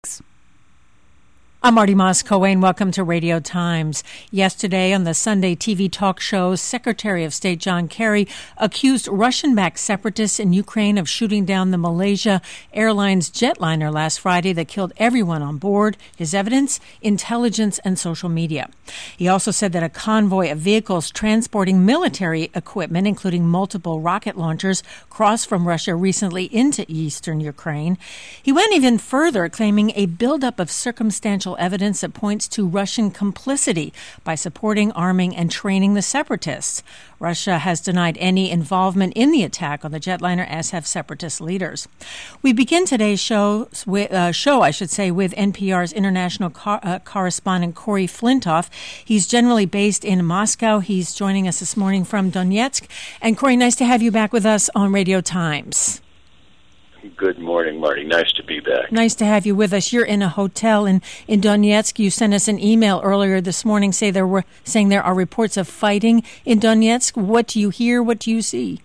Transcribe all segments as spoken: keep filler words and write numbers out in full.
I'm Marty Moss-Coane. Welcome to Radio Times. Yesterday on the Sunday T V talk show, Secretary of State John Kerry accused Russian-backed separatists in Ukraine of shooting down the Malaysia Airlines jetliner last Friday that killed everyone on board. His evidence, intelligence, and social media. He also said that a convoy of vehicles transporting military equipment, including multiple rocket launchers, crossed from Russia recently into eastern Ukraine. He went even further, claiming a buildup of circumstantial evidence that points to Russian complicity by supporting, arming, and training the separatists. Russia has denied any involvement in the attack on the jetliner, as have separatist leaders. We begin today's show, with, uh, show I should say, with N P R's international co- uh, correspondent Corey Flintoff. He's generally based in Moscow. He's joining us this morning from Donetsk. And Corey, nice to have you back with us on Radio Times. Good morning, Marty. Nice to be back. Nice to have you with us. You're in a hotel in, in Donetsk. You sent us an email earlier this morning say there were, saying there are reports of fighting in Donetsk. What do you hear? What do you see?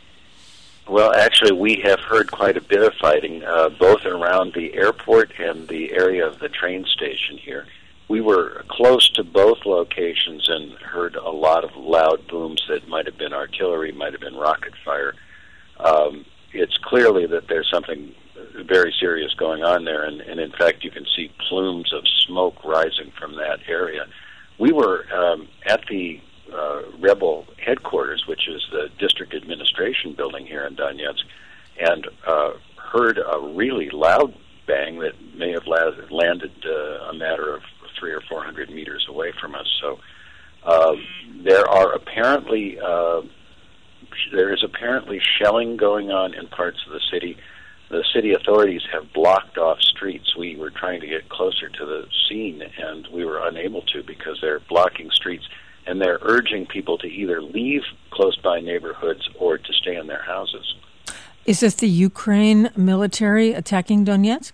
Well, actually, we have heard quite a bit of fighting, uh, both around the airport and the area of the train station here. We were close to both locations and heard a lot of loud booms that might have been artillery, might have been rocket fire. Um, It's clearly that there's something very serious going on there, and, and in fact, you can see plumes of smoke rising from that area. We were um, at the uh, rebel headquarters, which is the district administration building here in Donetsk, and uh, heard a really loud bang that may have la- landed uh, a matter of three or four hundred meters away from us. So uh, there are apparently... Uh, There is apparently shelling going on in parts of the city. The city authorities have blocked off streets. We were trying to get closer to the scene, and we were unable to because they're blocking streets, and they're urging people to either leave close-by neighborhoods or to stay in their houses. Is this the Ukraine military attacking Donetsk?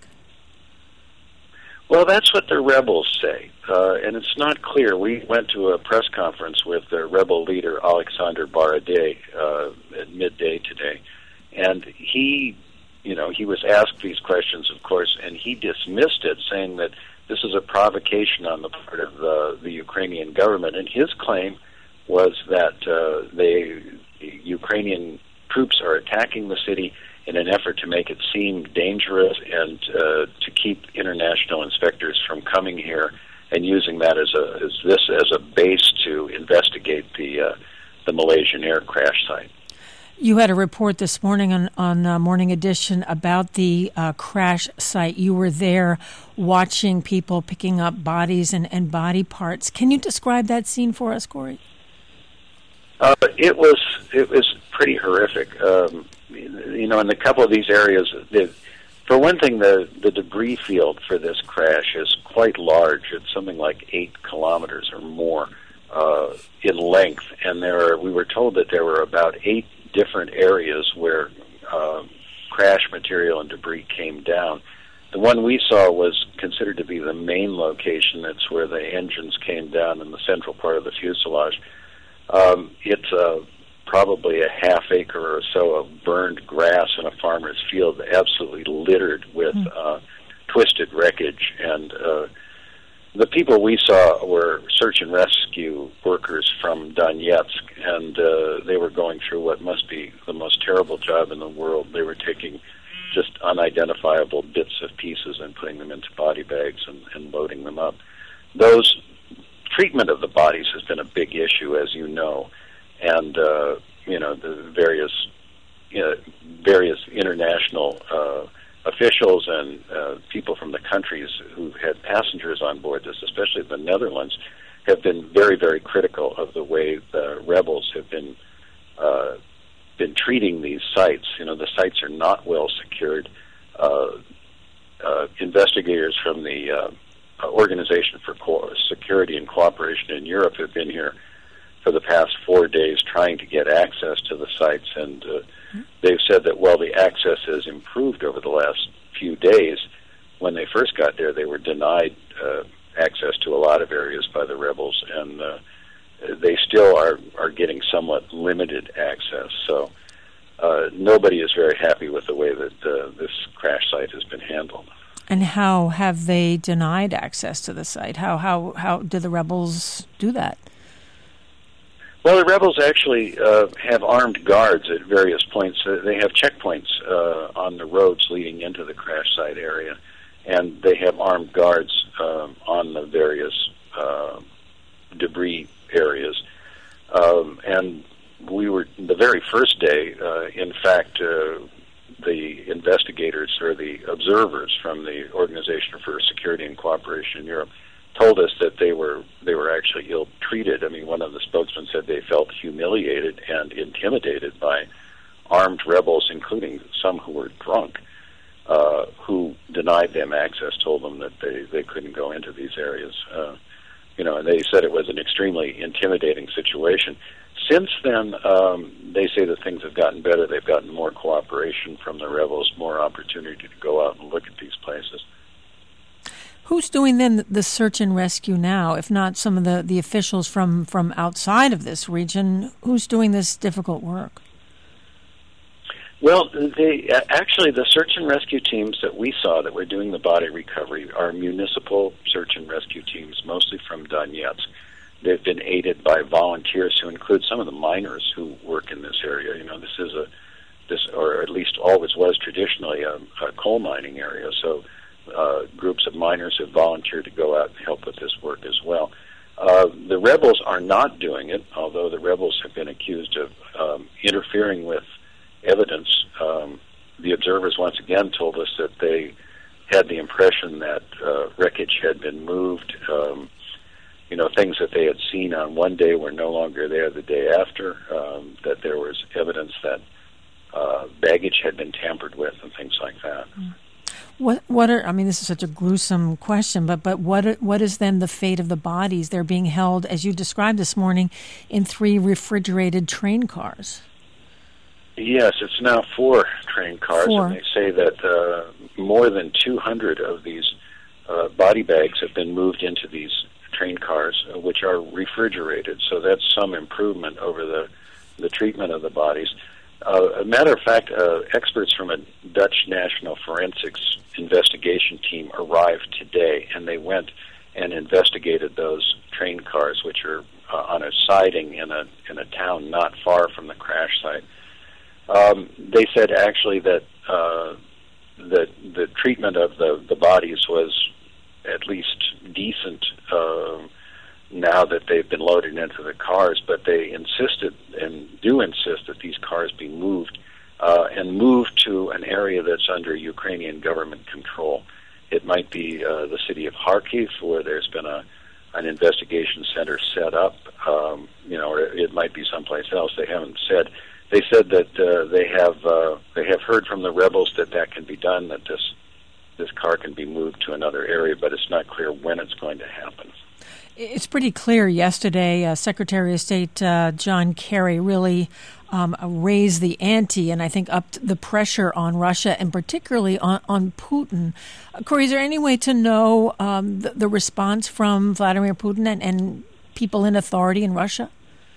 Well, that's what the rebels say, uh, and it's not clear. We went to a press conference with the rebel leader, Alexander Baradei, uh, at midday today, and he, you know, he was asked these questions, of course, and he dismissed it, saying that this is a provocation on the part of the, the Ukrainian government, and his claim was that uh, they, the Ukrainian troops are attacking the city in an effort to make it seem dangerous and uh, to keep international inspectors from coming here and using that as a as this as a base to investigate the uh, the Malaysian air crash site. You had a report this morning on on uh, Morning Edition about the uh, crash site. You were there watching people picking up bodies and, and body parts. Can you describe that scene for us, Corey? Uh, it was it was pretty horrific. Um, you know, in a couple of these areas, the, for one thing, the, the debris field for this crash is quite large. It's something like eight kilometers or more uh, in length, and there are, we were told that there were about eight different areas where uh, crash material and debris came down. The one we saw was considered to be the main location. That's where the engines came down in the central part of the fuselage. Um, it's a probably a half acre or so of burned grass in a farmer's field, absolutely littered with mm. uh, twisted wreckage. And uh, the people we saw were search and rescue workers from Donetsk, and uh, they were going through what must be the most terrible job in the world. They were taking just unidentifiable bits of pieces and putting them into body bags and, and loading them up. Those treatment of the bodies has been a big issue, as you know. And, uh, you know, the various you know, various international uh, officials and uh, people from the countries who had passengers on board this, especially the Netherlands, have been very, very critical of the way the rebels have been uh, been treating these sites. You know, the sites are not well secured. Uh, uh, investigators from the uh, Organization for Co- Security and Cooperation in Europe have been here for the past four days trying to get access to the sites, and uh, they've said that while the access has improved over the last few days, when they first got there, they were denied uh, access to a lot of areas by the rebels, and uh, they still are, are getting somewhat limited access. So uh, nobody is very happy with the way that uh, this crash site has been handled. And how have they denied access to the site? How how how do the rebels do that? Well, the rebels actually uh, have armed guards at various points. Uh, they have checkpoints uh, on the roads leading into the crash site area, and they have armed guards uh, on the various uh, debris areas. Um, and we were, the very first day, uh, in fact, uh, the investigators or the observers from the Organization for Security and Cooperation in Europe told us that they were they were actually ill-treated. I mean, one of the spokesmen said they felt humiliated and intimidated by armed rebels, including some who were drunk, uh, who denied them access, told them that they, they couldn't go into these areas. Uh, you know, and they said it was an extremely intimidating situation. Since then, um, they say that things have gotten better. They've gotten more cooperation from the rebels, more opportunity to go out and look at these places. Who's doing then the search and rescue now, if not some of the, the officials from, from outside of this region? Who's doing this difficult work? Well, they, actually, the search and rescue teams that we saw that were doing the body recovery are municipal search and rescue teams, mostly from Donetsk. They've been aided by volunteers who include some of the miners who work in this area. You know, this is a, this, or at least always was traditionally a, a coal mining area, so Uh, groups of miners have volunteered to go out and help with this work as well. Uh, the rebels are not doing it, although the rebels have been accused of um, interfering with evidence. Um, the observers once again told us that they had the impression that uh, wreckage had been moved. Um, you know, things that they had seen on one day were no longer there the day after, um, that there was evidence that uh, baggage had been tampered with and things like that. Mm. What what are I mean this is such a gruesome question, but but what are, what is then the fate of the bodies? They're being held, as you described this morning, in three refrigerated train cars. Yes, it's now four train cars, four. And they say that uh, more than two hundred of these uh, body bags have been moved into these train cars, uh, which are refrigerated. So that's some improvement over the the treatment of the bodies. Uh, a matter of fact, uh, experts from a Dutch National Forensics investigation team arrived today, and they went and investigated those train cars, which are uh, on a siding in a in a town not far from the crash site. Um, they said actually that uh, the the treatment of the the bodies was at least decent. Uh, now that they've been loaded into the cars, but they insisted and do insist that these cars be moved uh, and moved to an area that's under Ukrainian government control. It might be uh, the city of Kharkiv, where there's been a an investigation center set up, um, you know, or it might be someplace else. They haven't said. They said that uh, they have uh, they have heard from the rebels that that can be done, that this this car can be moved to another area, but it's not clear when it's going to happen. It's pretty clear yesterday, uh, Secretary of State uh, John Kerry really um, raised the ante and I think upped the pressure on Russia and particularly on, on Putin. Uh, Corey, is there any way to know um, the, the response from Vladimir Putin and, and people in authority in Russia?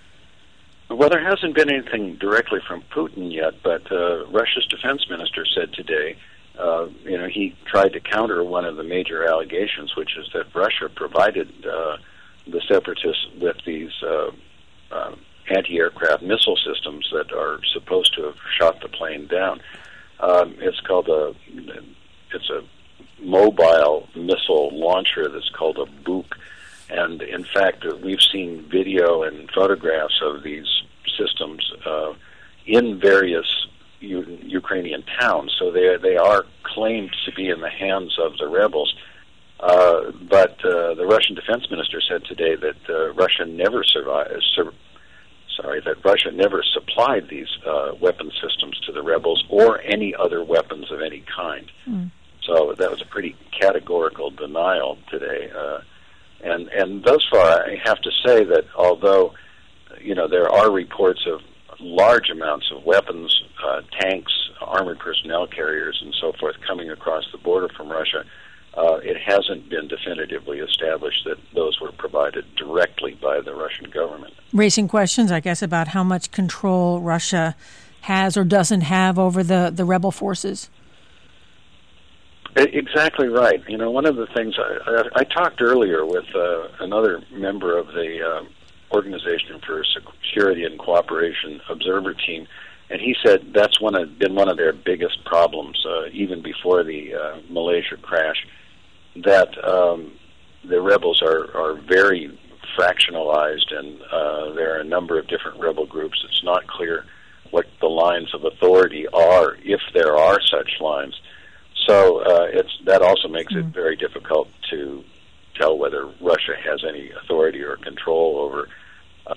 Well, there hasn't been anything directly from Putin yet, but uh, Russia's defense minister said today, uh, you know, he tried to counter one of the major allegations, which is that Russia provided uh, the separatists with these uh, uh, anti-aircraft missile systems that are supposed to have shot the plane down. Um, it's called a, it's a mobile missile launcher that's called a Buk. And in fact, uh, we've seen video and photographs of these systems uh, in various U- Ukrainian towns. So they they are claimed to be in the hands of the rebels. Uh, but uh, the Russian defense minister said today that uh, Russia never survived. Sur- sorry, that Russia never supplied these uh, weapon systems to the rebels or any other weapons of any kind. Mm. So that was a pretty categorical denial today. Uh, And and thus far, I have to say that although, you know, there are reports of large amounts of weapons, uh, tanks, armored personnel carriers, and so forth coming across the border from Russia, uh, it hasn't been definitively established that those were provided directly by the Russian government. Raising questions, I guess, about how much control Russia has or doesn't have over the, the rebel forces. Exactly right. You know, one of the things I, I, I talked earlier with uh, another member of the uh, Organization for Security and Cooperation Observer Team, and he said that's one of, been one of their biggest problems, uh, even before the uh, Malaysia crash, that um, the rebels are, are very fractionalized, and uh, there are a number of different rebel groups. It's not clear what the lines of authority are, if there are such lines. So uh, it's that also makes mm. it very difficult to tell whether Russia has any authority or control over. Uh,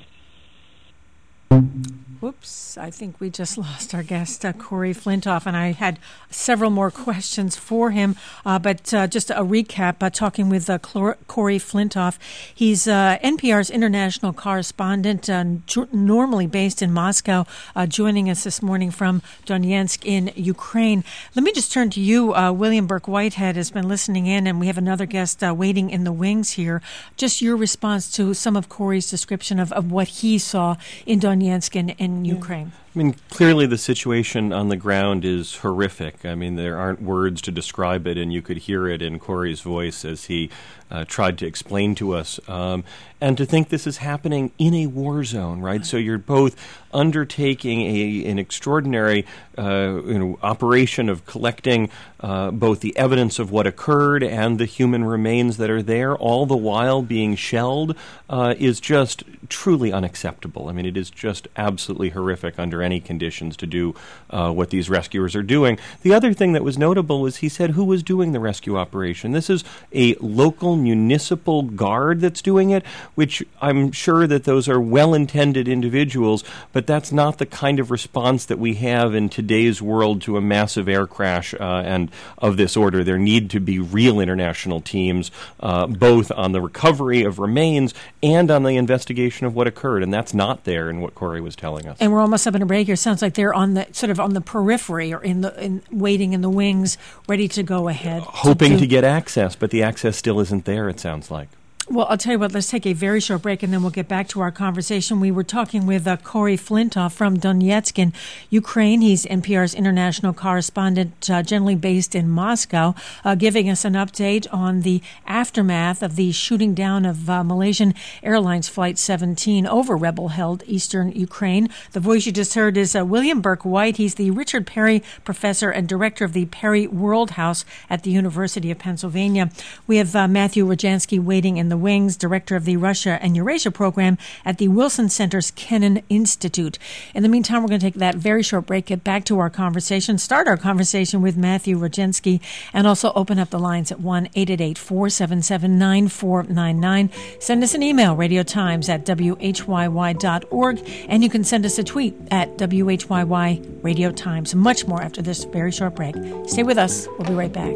Whoops, I think we just lost our guest, uh, Corey Flintoff, and I had several more questions for him, uh, but uh, just a recap, uh, talking with uh, Clor- Corey Flintoff. He's uh, N P R's international correspondent, uh, jo- normally based in Moscow, uh, joining us this morning from Donetsk in Ukraine. Let me just turn to you. Uh, William Burke Whitehead has been listening in, and we have another guest uh, waiting in the wings here. Just your response to some of Corey's description of, of what he saw in Donetsk and, and in Ukraine. I mean, clearly the situation on the ground is horrific. I mean, there aren't words to describe it, and you could hear it in Corey's voice as he uh, tried to explain to us. Um, and to think this is happening in a war zone, right? So you're both undertaking a, an extraordinary uh, you know, operation of collecting uh, both the evidence of what occurred and the human remains that are there, all the while being shelled, uh, is just truly unacceptable. I mean, it is just absolutely horrific under any conditions to do uh, what these rescuers are doing. The other thing that was notable was he said who was doing the rescue operation. This is a local municipal guard that's doing it, which I'm sure that those are well-intended individuals, but that's not the kind of response that we have in today's world to a massive air crash uh, and of this order. There need to be real international teams, uh, both on the recovery of remains and on the investigation of what occurred, and that's not there in what Corey was telling us. And we're almost up in a break here. Sounds like they're on the sort of on the periphery or in the in waiting in the wings, ready to go ahead, hoping to, do- to get access, but the access still isn't there. It sounds like. Well, I'll tell you what, let's take a very short break and then we'll get back to our conversation. We were talking with uh, Corey Flintoff from Donetsk in Ukraine. He's N P R's international correspondent, uh, generally based in Moscow, uh, giving us an update on the aftermath of the shooting down of uh, Malaysian Airlines Flight seventeen over rebel-held eastern Ukraine. The voice you just heard is uh, William Burke White. He's the Richard Perry Professor and Director of the Perry World House at the University of Pennsylvania. We have uh, Matthew Rojansky waiting in the wings, Director of the Russia and Eurasia Program at the Wilson Center's Kennan Institute. In the meantime, we're going to take that very short break, get back to our conversation, start our conversation with Matthew Rojansky, and also open up the lines at one eight eight eight, four seven seven, nine four nine nine. Send us an email, radiotimes at w h y y dot org, and you can send us a tweet at W H Y Y Radio Times. Much more after this very short break. Stay with us. We'll be right back.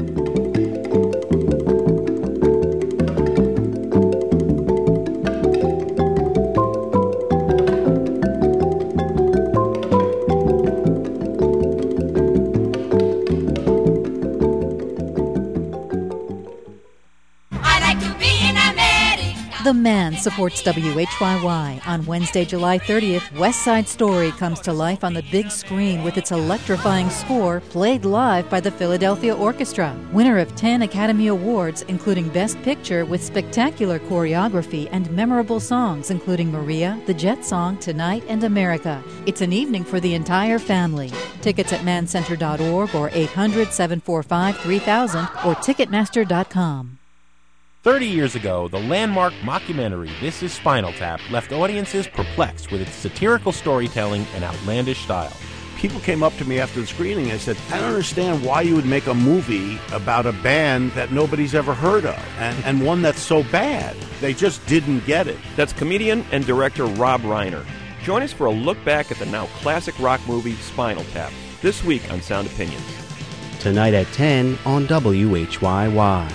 The Man supports W H Y Y. On Wednesday, July thirtieth, West Side Story comes to life on the big screen with its electrifying score played live by the Philadelphia Orchestra. Winner of ten Academy Awards, including Best Picture, with spectacular choreography and memorable songs, including Maria, the Jet Song, Tonight, and America. It's an evening for the entire family. Tickets at man center dot org or eight hundred, seven four five, three thousand or ticketmaster dot com. Thirty years ago, the landmark mockumentary This Is Spinal Tap left audiences perplexed with its satirical storytelling and outlandish style. People came up to me after the screening and said, I don't understand why you would make a movie about a band that nobody's ever heard of, and, and one that's so bad. They just didn't get it. That's comedian and director Rob Reiner. Join us for a look back at the now classic rock movie Spinal Tap, this week on Sound Opinions. Tonight at ten on W H Y Y.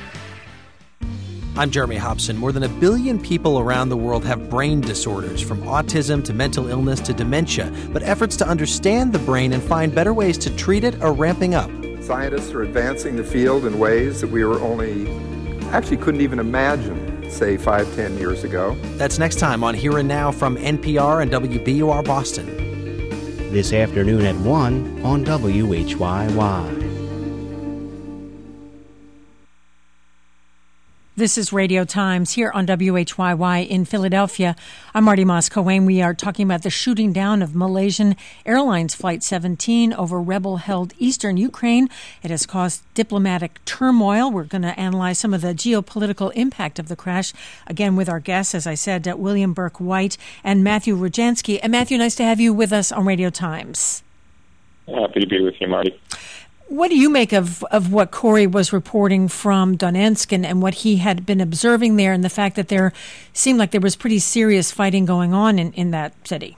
I'm Jeremy Hobson. More than a billion people around the world have brain disorders, from autism to mental illness to dementia. But efforts to understand the brain and find better ways to treat it are ramping up. Scientists are advancing the field in ways that we were only, actually couldn't even imagine, say, five, ten years ago. That's next time on Here and Now from N P R and W B U R Boston. This afternoon at one on W H Y Y. This is Radio Times here on W H Y Y in Philadelphia. I'm Marty Moss-Coane. We are talking about the shooting down of Malaysian Airlines Flight seventeen over rebel-held eastern Ukraine. It has caused diplomatic turmoil. We're going to analyze some of the geopolitical impact of the crash, again with our guests, as I said, uh, William Burke White and Matthew Rodjansky. And Matthew, nice to have you with us on Radio Times. Happy to be with you, Marty. What do you make of, of what Corey was reporting from Donetsk and, and what he had been observing there, and the fact that there seemed like there was pretty serious fighting going on in, in that city?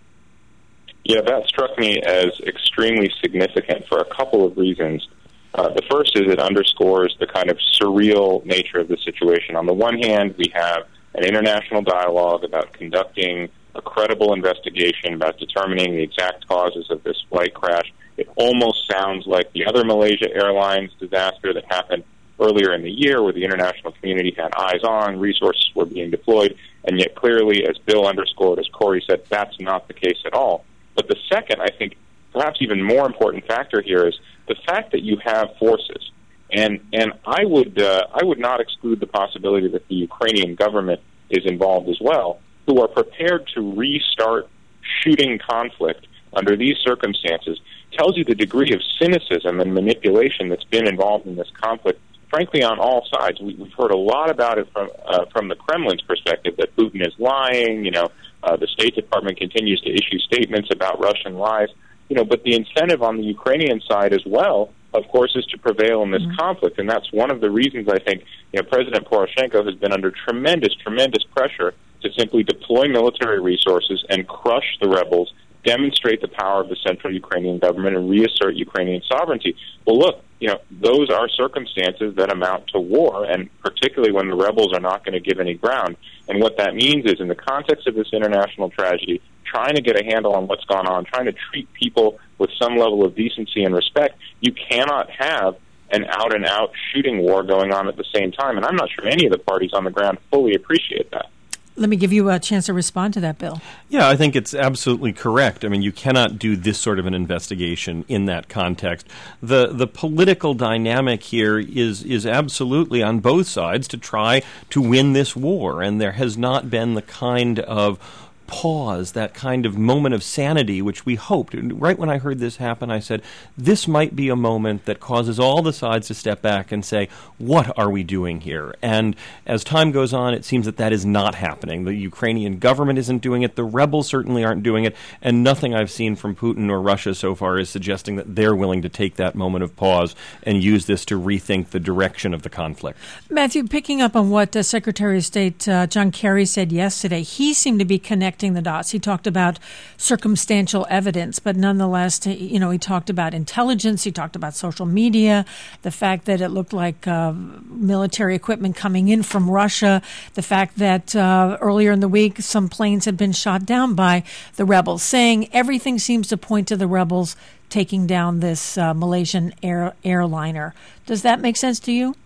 Yeah, that struck me as extremely significant for a couple of reasons. Uh, the first is it underscores the kind of surreal nature of the situation. On the one hand, we have an international dialogue about conducting a credible investigation about determining the exact causes of this flight crash. It almost sounds like the other Malaysia Airlines disaster that happened earlier in the year, where the international community had eyes on, resources were being deployed, and yet clearly, as Bill underscored, as Corey said, that's not the case at all. But the second, I think, perhaps even more important factor here is the fact that you have forces, and and I would uh, I would not exclude the possibility that the Ukrainian government is involved as well, who are prepared to restart shooting conflict under these circumstances. Tells you the degree of cynicism and manipulation that's been involved in this conflict, frankly, on all sides. We, we've heard a lot about it from uh, from the Kremlin's perspective, that Putin is lying. You know, uh, the State Department continues to issue statements about Russian lies. You know, but the incentive on the Ukrainian side as well, of course, is to prevail in this mm-hmm. conflict, and that's one of the reasons I think you know President Poroshenko has been under tremendous, tremendous pressure to simply deploy military resources and crush the rebels, demonstrate the power of the central Ukrainian government, and reassert Ukrainian sovereignty. Well, look, you know, those are circumstances that amount to war, and particularly when the rebels are not going to give any ground. And what that means is, in the context of this international tragedy, trying to get a handle on what's gone on, trying to treat people with some level of decency and respect, you cannot have an out-and-out shooting war going on at the same time. And I'm not sure any of the parties on the ground fully appreciate that. Let me give you a chance to respond to that, Bill. Yeah, I think it's absolutely correct. I mean, you cannot do this sort of an investigation in that context. The the political dynamic here is is absolutely on both sides to try to win this war, and there has not been the kind of pause, that kind of moment of sanity which we hoped. Right when I heard this happen, I said, this might be a moment that causes all the sides to step back and say, what are we doing here? And as time goes on, it seems that that is not happening. The Ukrainian government isn't doing it, the rebels certainly aren't doing it, and nothing I've seen from Putin or Russia so far is suggesting that they're willing to take that moment of pause and use this to rethink the direction of the conflict. Matthew, picking up on what uh, Secretary of State uh, John Kerry said yesterday, he seemed to be connecting the dots. He talked about circumstantial evidence, but nonetheless, you know, he talked about intelligence, he talked about social media, the fact that it looked like uh, military equipment coming in from Russia, the fact that uh, earlier in the week some planes had been shot down by the rebels, saying everything seems to point to the rebels taking down this uh, Malaysian air, airliner. Does that make sense to you?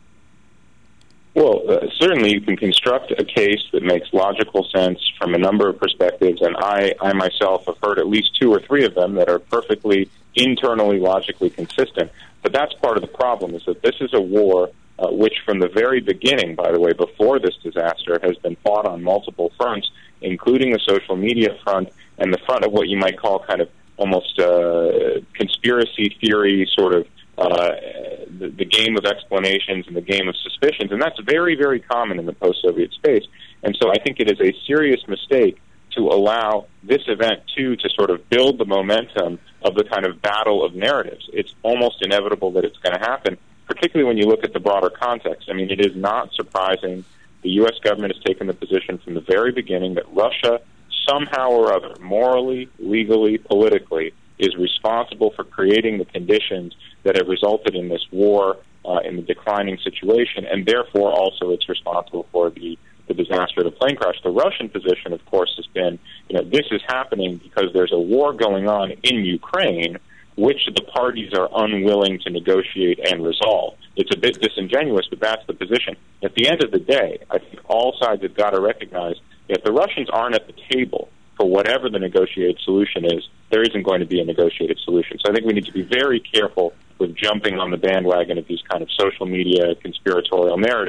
Well, uh, certainly you can construct a case that makes logical sense from a number of perspectives, and I, I myself have heard at least two or three of them that are perfectly internally logically consistent. But that's part of the problem, is that this is a war uh, which from the very beginning, by the way, before this disaster, has been fought on multiple fronts, including the social media front and the front of what you might call kind of almost uh, conspiracy theory sort of Uh, the, the game of explanations and the game of suspicions, and that's very, very common in the post-Soviet space. And so I think it is a serious mistake to allow this event, too, to sort of build the momentum of the kind of battle of narratives. It's almost inevitable that it's going to happen, particularly when you look at the broader context. I mean, it is not surprising the U S government has taken the position from the very beginning that Russia, somehow or other, morally, legally, politically, is responsible for creating the conditions that have resulted in this war, uh, in the declining situation, and therefore also it's responsible for the, the disaster of the plane crash. The Russian position, of course, has been, you know, this is happening because there's a war going on in Ukraine, which the parties are unwilling to negotiate and resolve. It's a bit disingenuous, but that's the position. At the end of the day, I think all sides have got to recognize that if the Russians aren't at the table for whatever the negotiated solution is, there isn't going to be a negotiated solution. So I think we need to be very careful with jumping on the bandwagon of these kind of social media conspiratorial narratives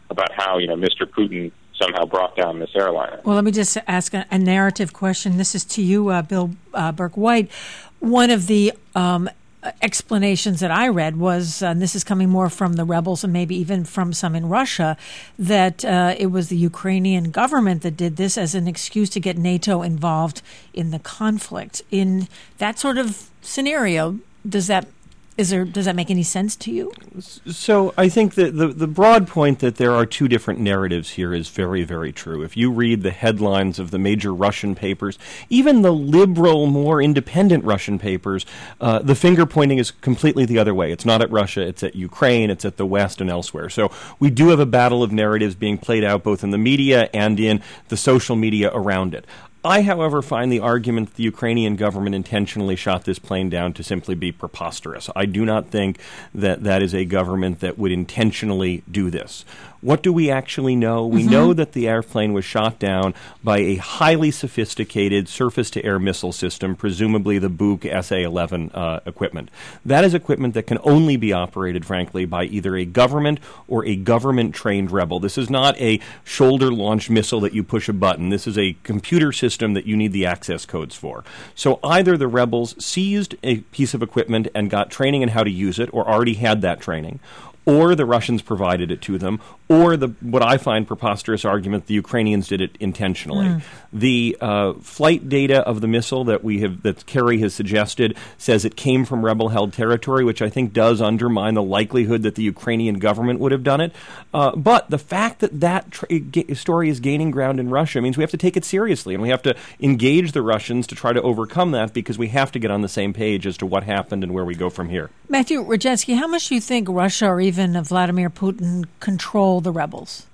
about how, you know, Mister Putin somehow brought down this airliner. Well, let me just ask a, a narrative question. This is to you, uh, Bill uh, Burke-White. One of the um, explanations that I read was, uh, and this is coming more from the rebels and maybe even from some in Russia, that uh, it was the Ukrainian government that did this as an excuse to get NATO involved in the conflict. In that sort of scenario, does that Is there, does that make any sense to you? So I think that the, the broad point that there are two different narratives here is very, very true. If you read the headlines of the major Russian papers, even the liberal, more independent Russian papers, uh, the finger pointing is completely the other way. It's not at Russia, it's at Ukraine, it's at the West and elsewhere. So we do have a battle of narratives being played out both in the media and in the social media around it. I, however, find the argument that the Ukrainian government intentionally shot this plane down to simply be preposterous. I do not think that that is a government that would intentionally do this. What do we actually know? We mm-hmm. know that the airplane was shot down by a highly sophisticated surface-to-air missile system, presumably the Buk S A eleven uh, equipment. That is equipment that can only be operated, frankly, by either a government or a government-trained rebel. This is not a shoulder-launched missile that you push a button. This is a computer system that you need the access codes for. So either the rebels seized a piece of equipment and got training in how to use it, or already had that training, or the Russians provided it to them, or the what I find preposterous argument, the Ukrainians did it intentionally. Mm. The uh, flight data of the missile that we have, that Kerry has suggested, says it came from rebel-held territory, which I think does undermine the likelihood that the Ukrainian government would have done it. Uh, but the fact that that tra- ga- story is gaining ground in Russia means we have to take it seriously, and we have to engage the Russians to try to overcome that, because we have to get on the same page as to what happened and where we go from here. Matthew Rajetsky, how much do you think Russia or even Vladimir Putin control the rebels?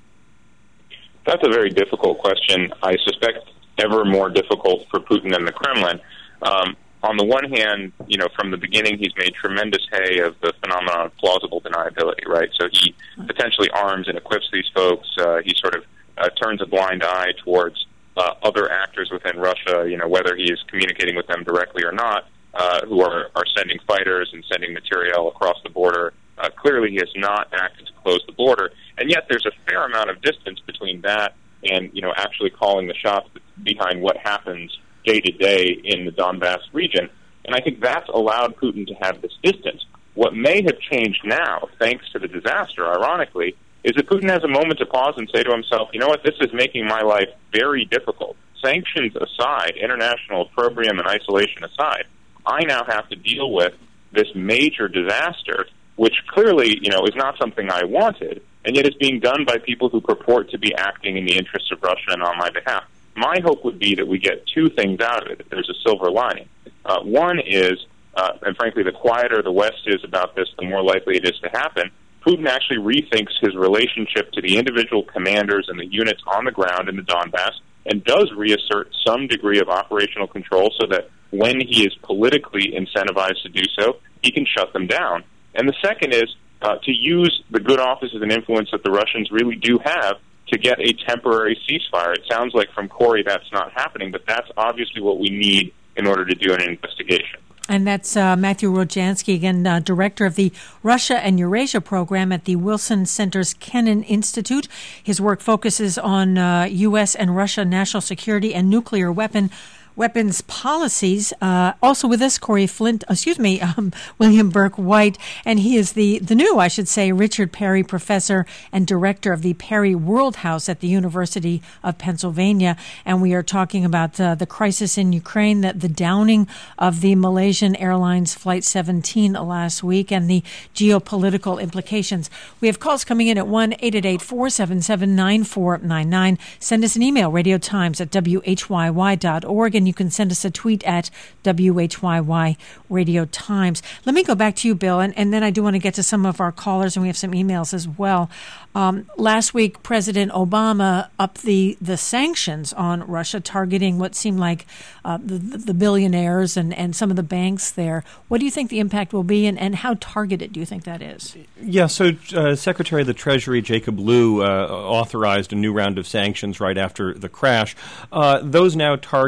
That's a very difficult question. I suspect ever more difficult for Putin and the Kremlin. Um, on the one hand, you know, from the beginning, he's made tremendous hay of the phenomenon of plausible deniability, right? So he potentially arms and equips these folks. Uh, he sort of uh, turns a blind eye towards uh, other actors within Russia, you know, whether he is communicating with them directly or not, uh, who are, are sending fighters and sending material across the border. Uh, clearly, he has not acted to close the border, and yet there's a fair amount of distance between that and, you know, actually calling the shots behind what happens day to day in the Donbass region. And I think that's allowed Putin to have this distance. What may have changed now, thanks to the disaster, ironically, is that Putin has a moment to pause and say to himself, you know what, this is making my life very difficult. Sanctions aside, international opprobrium and isolation aside, I now have to deal with this major disaster, which clearly, you know, is not something I wanted, and yet is being done by people who purport to be acting in the interests of Russia and on my behalf. My hope would be that we get two things out of it, that there's a silver lining. Uh, one is, uh, and frankly, the quieter the West is about this, the more likely it is to happen, Putin actually rethinks his relationship to the individual commanders and the units on the ground in the Donbass, and does reassert some degree of operational control so that when he is politically incentivized to do so, he can shut them down. And the second is uh, to use the good offices and influence that the Russians really do have to get a temporary ceasefire. It sounds like from Corey that's not happening, but that's obviously what we need in order to do an investigation. And that's uh, Matthew Rajetsky, again, uh, director of the Russia and Eurasia program at the Wilson Center's Kennan Institute. His work focuses on uh, U S and Russia national security and nuclear weapon weapons policies. Uh, also with us, Corey Flint, excuse me, um, William Burke-White, and he is the, the new, I should say, Richard Perry Professor and Director of the Perry World House at the University of Pennsylvania. And we are talking about uh, the crisis in Ukraine, that the downing of the Malaysian Airlines Flight seventeen last week, and the geopolitical implications. We have calls coming in at one eight eight eight, four seven seven, nine four nine nine. Send us an email, radiotimes at W H Y Y dot org, and you can send us a tweet at W H Y Y Radio Times. Let me go back to you, Bill, and, and then I do want to get to some of our callers, and we have some emails as well. Um, last week, President Obama upped the, the sanctions on Russia, targeting what seemed like uh, the, the billionaires and, and some of the banks there. What do you think the impact will be, and, and how targeted do you think that is? Yeah, so uh, Secretary of the Treasury Jacob Lew uh, authorized a new round of sanctions right after the crash. Uh, those now target key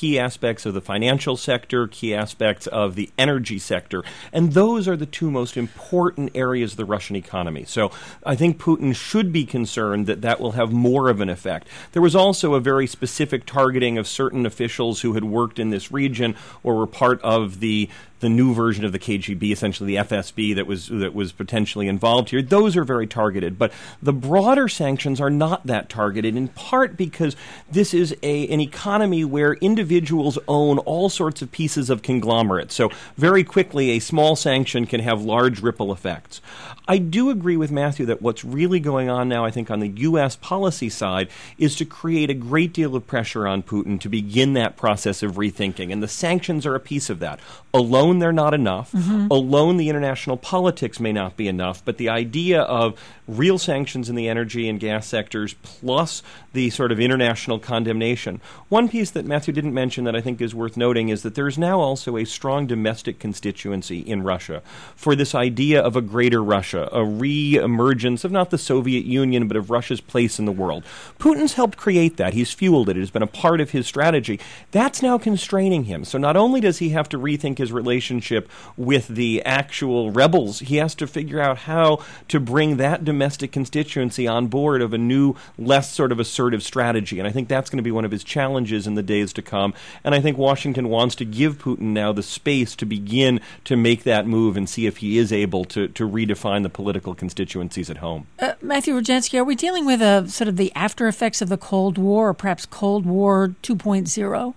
key aspects of the financial sector, key aspects of the energy sector, and those are the two most important areas of the Russian economy. So I think Putin should be concerned that that will have more of an effect. There was also a very specific targeting of certain officials who had worked in this region or were part of the the new version of the K G B, essentially the F S B that was that was potentially involved here. Those are very targeted. But the broader sanctions are not that targeted, in part because this is a an economy where individuals own all sorts of pieces of conglomerates. So very quickly, a small sanction can have large ripple effects. I do agree with Matthew that what's really going on now, I think, on the U S policy side is to create a great deal of pressure on Putin to begin that process of rethinking. And the sanctions are a piece of that. Alone, they're not enough. Mm-hmm. Alone, the international politics may not be enough. But the idea of real sanctions in the energy and gas sectors plus the sort of international condemnation. One piece that Matthew didn't mention that I think is worth noting is that there's now also a strong domestic constituency in Russia for this idea of a greater Russia, a re-emergence of not the Soviet Union, but of Russia's place in the world. Putin's helped create that. He's fueled it. It has been a part of his strategy. That's now constraining him. So not only does he have to rethink his relationship with the actual rebels, he has to figure out how to bring that domestic constituency on board of a new, less sort of assertive strategy. And I think that's going to be one of his challenges in the days to come. And I think Washington wants to give Putin now the space to begin to make that move and see if he is able to, to redefine the political constituencies at home. Uh, Matthew Rogensky, are we dealing with a sort of the after effects of the Cold War, or perhaps Cold War two point oh?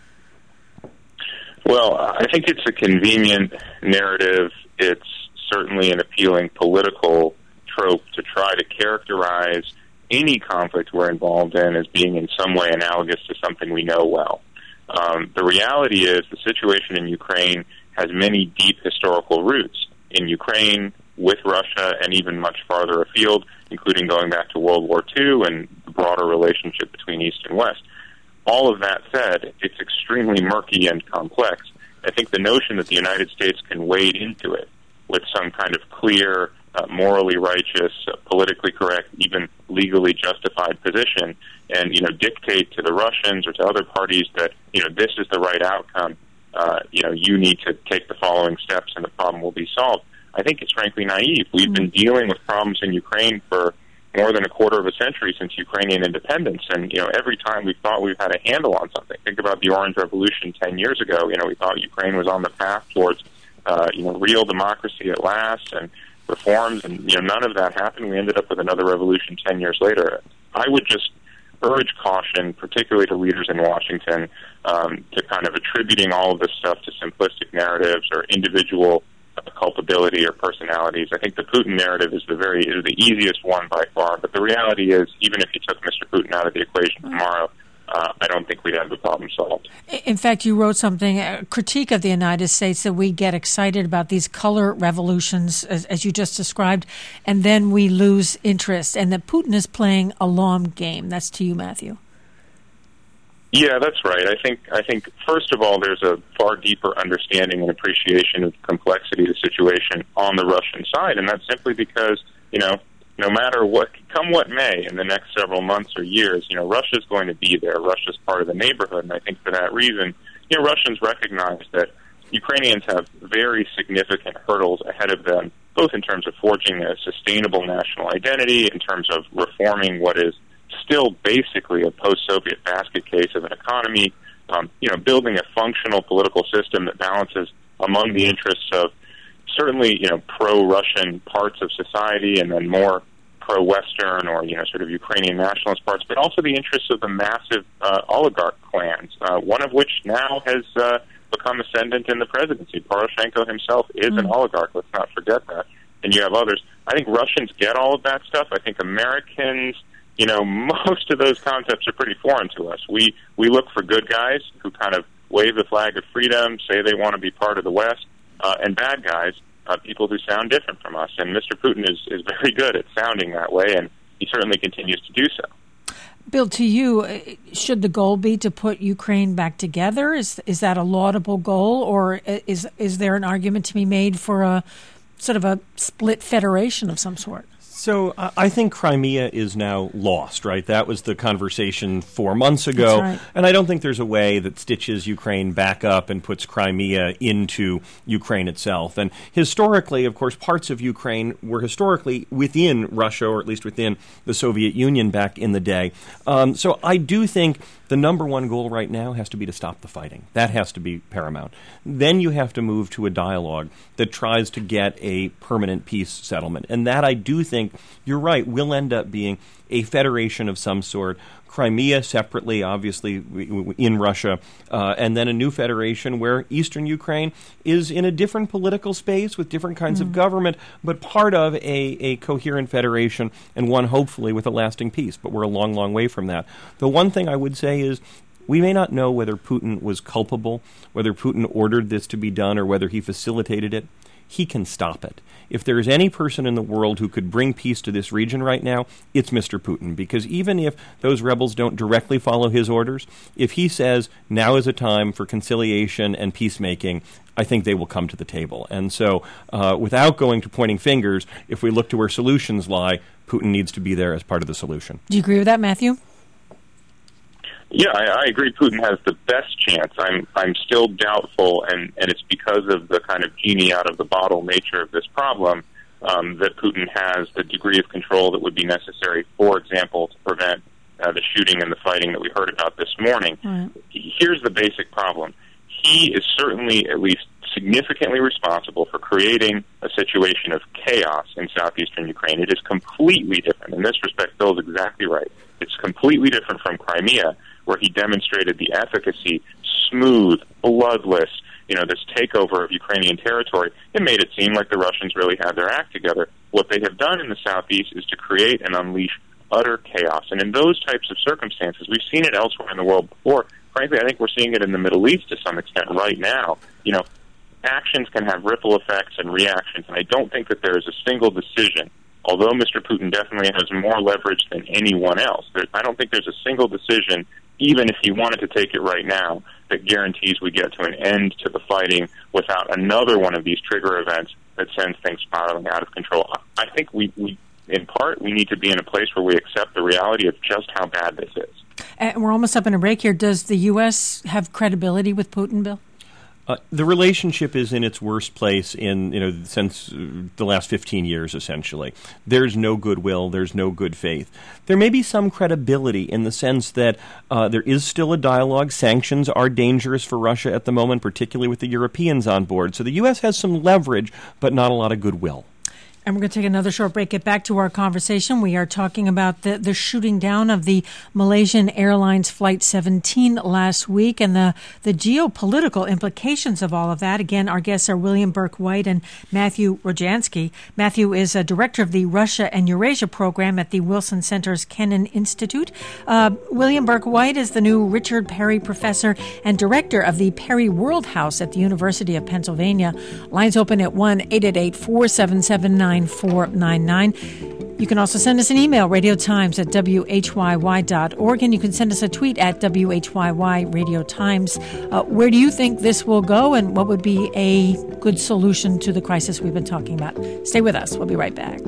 Well, I think it's a convenient narrative. It's certainly an appealing political trope to try to characterize any conflict we're involved in as being in some way analogous to something we know well. Um, the reality is the situation in Ukraine has many deep historical roots. In Ukraine, with Russia, and even much farther afield, including going back to World War Two and the broader relationship between East and West. All of that said, it's extremely murky and complex. I think the notion that the United States can wade into it with some kind of clear, uh, morally righteous, uh, politically correct, even legally justified position, and you know dictate to the Russians or to other parties that you know this is the right outcome. Uh, you know you need to take the following steps, and the problem will be solved. I think it's frankly naive. We've mm-hmm. been dealing with problems in Ukraine for more than a quarter of a century since Ukrainian independence, and you know every time we thought we've had a handle on something. Think about the Orange Revolution ten years ago. You know we thought Ukraine was on the path towards uh, you know real democracy at last and reforms, and you know none of that happened. We ended up with another revolution ten years later. I would just urge caution, particularly to leaders in Washington, um, to kind of attributing all of this stuff to simplistic narratives or individual culpability or personalities. I think the Putin narrative is the very is the easiest one by far, but the reality is, even if you took Mister Putin out of the equation tomorrow, uh, I don't think we'd have the problem solved. In fact, you wrote something, a critique of the United States, that we get excited about these color revolutions, as, as you just described, and then we lose interest, and that Putin is playing a long game. That's to you, Matthew. Yeah, that's right. I think, I think first of all, there's a far deeper understanding and appreciation of the complexity of the situation on the Russian side, and that's simply because, you know, no matter what, come what may in the next several months or years, you know, Russia's going to be there. Russia's part of the neighborhood, and I think for that reason, you know, Russians recognize that Ukrainians have very significant hurdles ahead of them, both in terms of forging a sustainable national identity, in terms of reforming what is still basically a post-Soviet basket case of an economy, um, you know, building a functional political system that balances among the interests of certainly, you know, pro-Russian parts of society and then more pro-Western or, you know, sort of Ukrainian nationalist parts, but also the interests of the massive uh, oligarch clans, uh, one of which now has uh, become ascendant in the presidency. Poroshenko himself is mm. an oligarch. Let's not forget that. And you have others. I think Russians get all of that stuff. I think Americans, you know, most of those concepts are pretty foreign to us. We we look for good guys who kind of wave the flag of freedom, say they want to be part of the West, uh, and bad guys, uh, people who sound different from us. And Mister Putin is, is very good at sounding that way, and he certainly continues to do so. Bill, to you, should the goal be to put Ukraine back together? Is is that a laudable goal, or is is there an argument to be made for a sort of a split federation of some sort? So uh, I think Crimea is now lost, right? That was the conversation four months ago. Right. And I don't think there's a way that stitches Ukraine back up and puts Crimea into Ukraine itself. And historically, of course, parts of Ukraine were historically within Russia, or at least within the Soviet Union back in the day. Um, so I do think the number one goal right now has to be to stop the fighting. That has to be paramount. Then you have to move to a dialogue that tries to get a permanent peace settlement. And that, I do think, you're right, will end up being a federation of some sort. Crimea separately, obviously, in Russia, uh, and then a new federation where eastern Ukraine is in a different political space with different kinds mm. of government, but part of a, a coherent federation, and one hopefully with a lasting peace. But we're a long, long way from that. The one thing I would say is we may not know whether Putin was culpable, whether Putin ordered this to be done, or whether he facilitated it. He can stop it. If there is any person in the world who could bring peace to this region right now, it's Mister Putin. Because even if those rebels don't directly follow his orders, if he says now is a time for conciliation and peacemaking, I think they will come to the table. And so uh, without going to pointing fingers, if we look to where solutions lie, Putin needs to be there as part of the solution. Do you agree with that, Matthew? Yeah, I, I agree. Putin has the best chance. I'm I'm still doubtful, and, and it's because of the kind of genie out of the bottle nature of this problem um, that Putin has the degree of control that would be necessary, for example, to prevent uh, the shooting and the fighting that we heard about this morning. Mm. Here's the basic problem. He is certainly at least significantly responsible for creating a situation of chaos in southeastern Ukraine. It is completely different. In this respect, Bill's exactly right. It's completely different from Crimea, where he demonstrated the efficacy, smooth, bloodless, you know, this takeover of Ukrainian territory. It made it seem like the Russians really had their act together. What they have done in the southeast is to create and unleash utter chaos. And in those types of circumstances, we've seen it elsewhere in the world before. Frankly, I think we're seeing it in the Middle East to some extent right now. You know, actions can have ripple effects and reactions, and I don't think that there is a single decision. Although Mister Putin definitely has more leverage than anyone else, there, I don't think there's a single decision, even if he wanted to take it right now, that guarantees we get to an end to the fighting without another one of these trigger events that sends things spiraling out of control. I think we, we, in part, we need to be in a place where we accept the reality of just how bad this is. And we're almost up in a break here. Does the U S have credibility with Putin, Bill? Uh, the relationship is in its worst place in, you know, since the last fifteen years, essentially. There's no goodwill. There's no good faith. There may be some credibility in the sense that uh, there is still a dialogue. Sanctions are dangerous for Russia at the moment, particularly with the Europeans on board. So the U S has some leverage, but not a lot of goodwill. And we're going to take another short break, get back to our conversation. We are talking about the, the shooting down of the Malaysian Airlines Flight seventeen last week and the, the geopolitical implications of all of that. Again, our guests are William Burke-White and Matthew Rojansky. Matthew is a director of the Russia and Eurasia program at the Wilson Center's Kennan Institute. Uh, William Burke-White is the new Richard Perry Professor and director of the Perry World House at the University of Pennsylvania. Lines open at one eight eight eight, four seven seven, nine four nine nine. You can also send us an email, radiotimes at w h y y dot org, and you can send us a tweet at W H Y Y Radio Times. Uh, where do you think this will go, and what would be a good solution to the crisis we've been talking about? Stay with us. We'll be right back.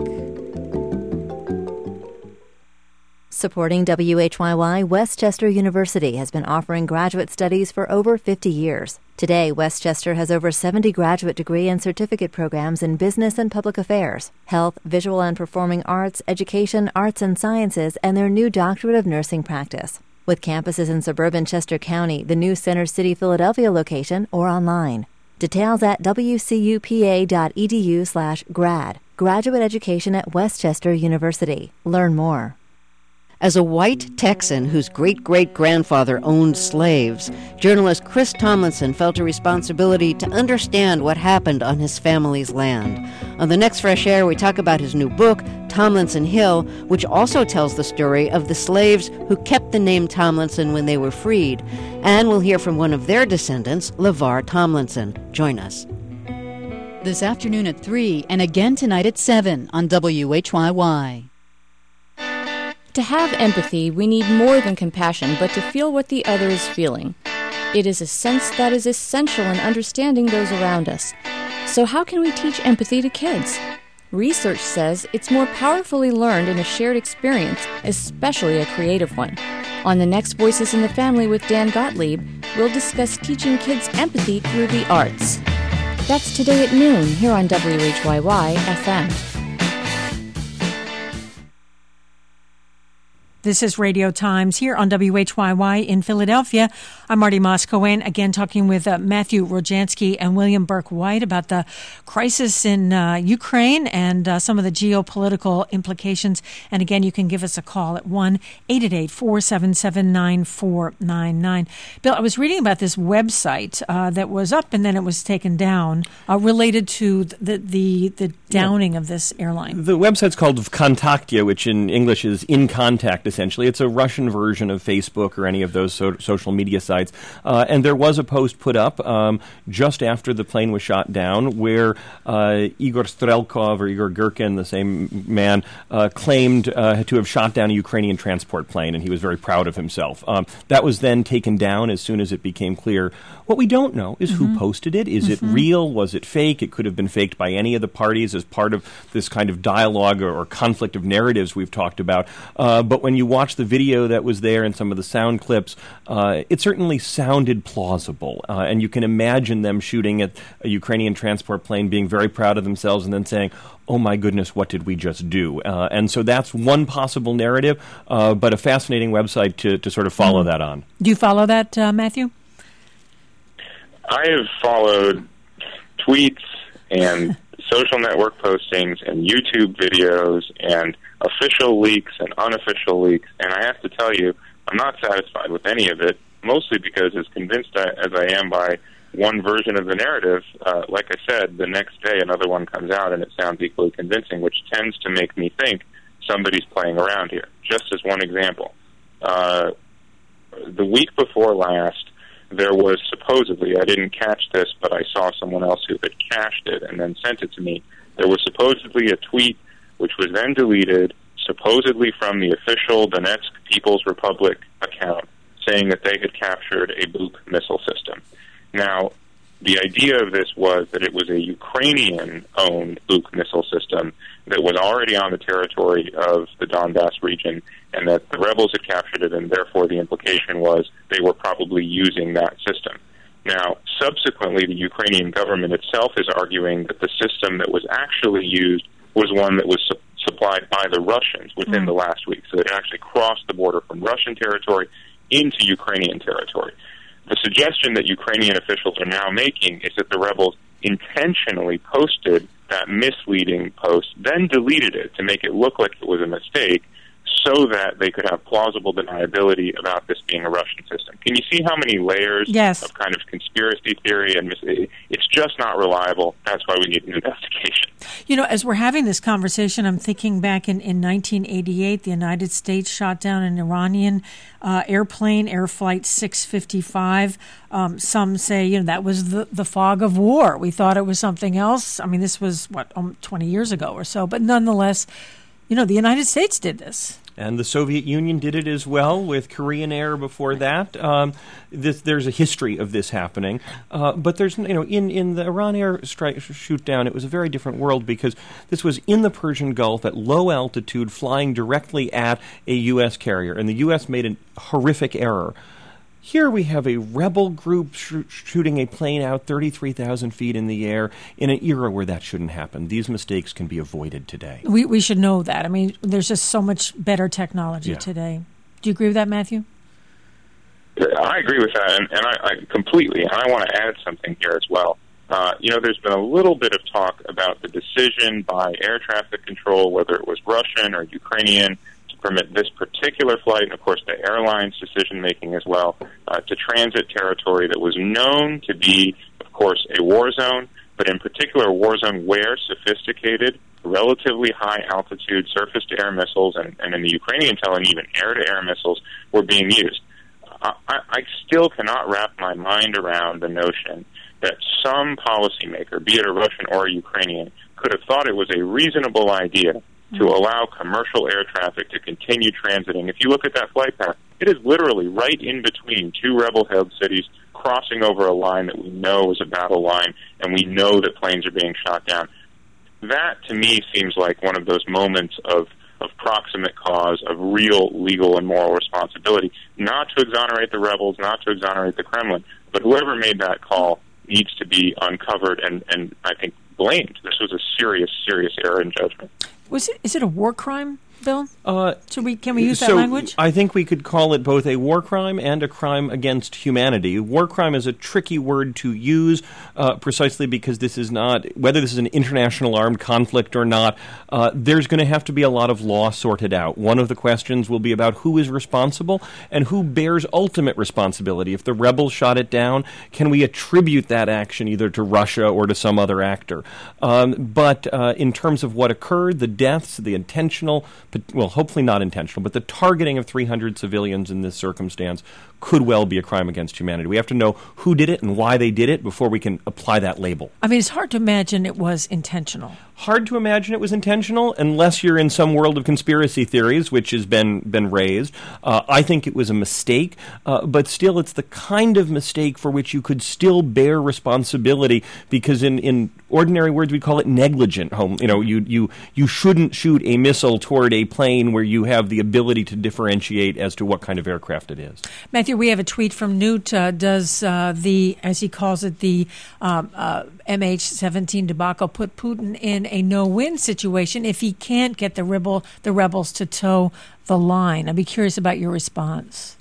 Supporting W H Y Y, Westchester University has been offering graduate studies for over fifty years. Today, Westchester has over seventy graduate degree and certificate programs in business and public affairs, health, visual and performing arts, education, arts and sciences, and their new doctorate of nursing practice. With campuses in suburban Chester County, the new Center City, Philadelphia location, or online. Details at w c u p a dot e d u slash grad. Graduate education at Westchester University. Learn more. As a white Texan whose great-great-grandfather owned slaves, journalist Chris Tomlinson felt a responsibility to understand what happened on his family's land. On the next Fresh Air, we talk about his new book, Tomlinson Hill, which also tells the story of the slaves who kept the name Tomlinson when they were freed. And we'll hear from one of their descendants, LeVar Tomlinson. Join us. This afternoon at three and again tonight at seven on W H Y Y. To have empathy, we need more than compassion, but to feel what the other is feeling. It is a sense that is essential in understanding those around us. So how can we teach empathy to kids? Research says it's more powerfully learned in a shared experience, especially a creative one. On the next Voices in the Family with Dan Gottlieb, we'll discuss teaching kids empathy through the arts. That's today at noon here on W H Y Y F M. This is Radio Times here on W H Y Y in Philadelphia. I'm Marty Moss-Cohen, again talking with uh, Matthew Rojansky and William Burke White about the crisis in uh, Ukraine and uh, some of the geopolitical implications. And again, you can give us a call at one eight eight eight, four seven seven, nine four nine nine. Bill, I was reading about this website uh, that was up and then it was taken down uh, related to the, the, the downing yeah. of this airline. The website's called Vkontakte, which in English is In Contact, essentially. It's a Russian version of Facebook or any of those so- social media sites. Uh, and there was a post put up um, just after the plane was shot down where uh, Igor Strelkov or Igor Girkin, the same man, uh, claimed uh, to have shot down a Ukrainian transport plane, and he was very proud of himself. Um, that was then taken down as soon as it became clear. What we don't know is mm-hmm. who posted it. Is mm-hmm. it real? Was it fake? It could have been faked by any of the parties as part of this kind of dialogue or, or conflict of narratives we've talked about. Uh, but when you watch the video that was there and some of the sound clips, uh, it certainly sounded plausible. Uh, and you can imagine them shooting at a Ukrainian transport plane, being very proud of themselves, and then saying, oh my goodness, what did we just do? Uh, and so that's one possible narrative, uh, but a fascinating website to, to sort of follow mm-hmm. that on. Do you follow that, uh, Matthew? I have followed tweets and social network postings and YouTube videos and official leaks and unofficial leaks, and I have to tell you, I'm not satisfied with any of it, mostly because as convinced as I am by one version of the narrative, uh, like I said, the next day another one comes out and it sounds equally convincing, which tends to make me think somebody's playing around here. Just as one example, uh, the week before last, there was supposedly, I didn't catch this, but I saw someone else who had cached it and then sent it to me. There was supposedly a tweet which was then deleted, supposedly from the official Donetsk People's Republic account, saying that they had captured a Buk missile system. Now, the idea of this was that it was a Ukrainian-owned Buk missile system that was already on the territory of the Donbass region, and that the rebels had captured it, and therefore the implication was they were probably using that system. Now, subsequently, the Ukrainian government itself is arguing that the system that was actually used was one that was su- supplied by the Russians within mm. the last week. So it actually crossed the border from Russian territory into Ukrainian territory. The suggestion that Ukrainian officials are now making is that the rebels intentionally posted that misleading post, then deleted it to make it look like it was a mistake, so that they could have plausible deniability about this being a Russian system. Can you see how many layers yes. of kind of conspiracy theory and mis- it's just not reliable. That's why we need an investigation. You know, as we're having this conversation, I'm thinking back in, in nineteen eighty-eight, the United States shot down an Iranian uh, airplane, Air Flight six fifty-five. Um, some say, you know, that was the, the fog of war. We thought it was something else. I mean, this was, what, um, twenty years ago or so. But nonetheless, you know, the United States did this. And the Soviet Union did it as well with Korean Air before that. Um, this, there's a history of this happening. Uh, but there's, you know, in, in the Iran Air strike shoot down, it was a very different world because this was in the Persian Gulf at low altitude, flying directly at a U S carrier. And the U S made a horrific error. Here we have a rebel group sh- shooting a plane out thirty-three thousand feet in the air in an era where that shouldn't happen. These mistakes can be avoided today. We we should know that. I mean, there's just so much better technology yeah. today. Do you agree with that, Matthew? I agree with that, and, and I, I completely. And I want to add something here as well. Uh, you know, there's been a little bit of talk about the decision by air traffic control, whether it was Russian or Ukrainian, permit this particular flight, and of course the airline's decision-making as well, uh, to transit territory that was known to be, of course, a war zone, but in particular a war zone where sophisticated, relatively high-altitude surface-to-air missiles, and, and in the Ukrainian telling, even air-to-air missiles, were being used. I, I still cannot wrap my mind around the notion that some policymaker, be it a Russian or a Ukrainian, could have thought it was a reasonable idea to allow commercial air traffic to continue transiting. If you look at that flight path, it is literally right in between two rebel-held cities, crossing over a line that we know is a battle line, and we know that planes are being shot down. that, to me, seems like one of those moments of, of proximate cause, of real legal and moral responsibility, not to exonerate the rebels, not to exonerate the Kremlin, but whoever made that call needs to be uncovered and, and I think, blamed. This was a serious, serious error in judgment. Was it? Is it a war crime, Bill? Uh, Should we? Can we use that so language? I think we could call it both a war crime and a crime against humanity. War crime is a tricky word to use, uh, precisely because this is not, whether this is an international armed conflict or not, uh, there's going to have to be a lot of law sorted out. One of the questions will be about who is responsible and who bears ultimate responsibility. If the rebels shot it down, can we attribute that action either to Russia or to some other actor? Um, but uh, in terms of what occurred, the deaths, the intentional, well, hopefully not intentional, but the targeting of three hundred civilians in this circumstance could well be a crime against humanity. We have to know who did it and why they did it before we can apply that label. I mean, it's hard to imagine it was intentional. Hard to imagine it was intentional unless you're in some world of conspiracy theories, which has been been raised. Uh, I think it was a mistake, uh, but still it's the kind of mistake for which you could still bear responsibility because in, in ordinary words we call it negligent. Home, you know, you, you, you shouldn't shoot a missile toward a plane where you have the ability to differentiate as to what kind of aircraft it is. Matthew, we have a tweet from Newt. Uh, does uh, the, as he calls it, the um, uh, M H seventeen debacle put Putin in a no-win situation if he can't get the rebel the rebels to toe the line? I'd be curious about your response.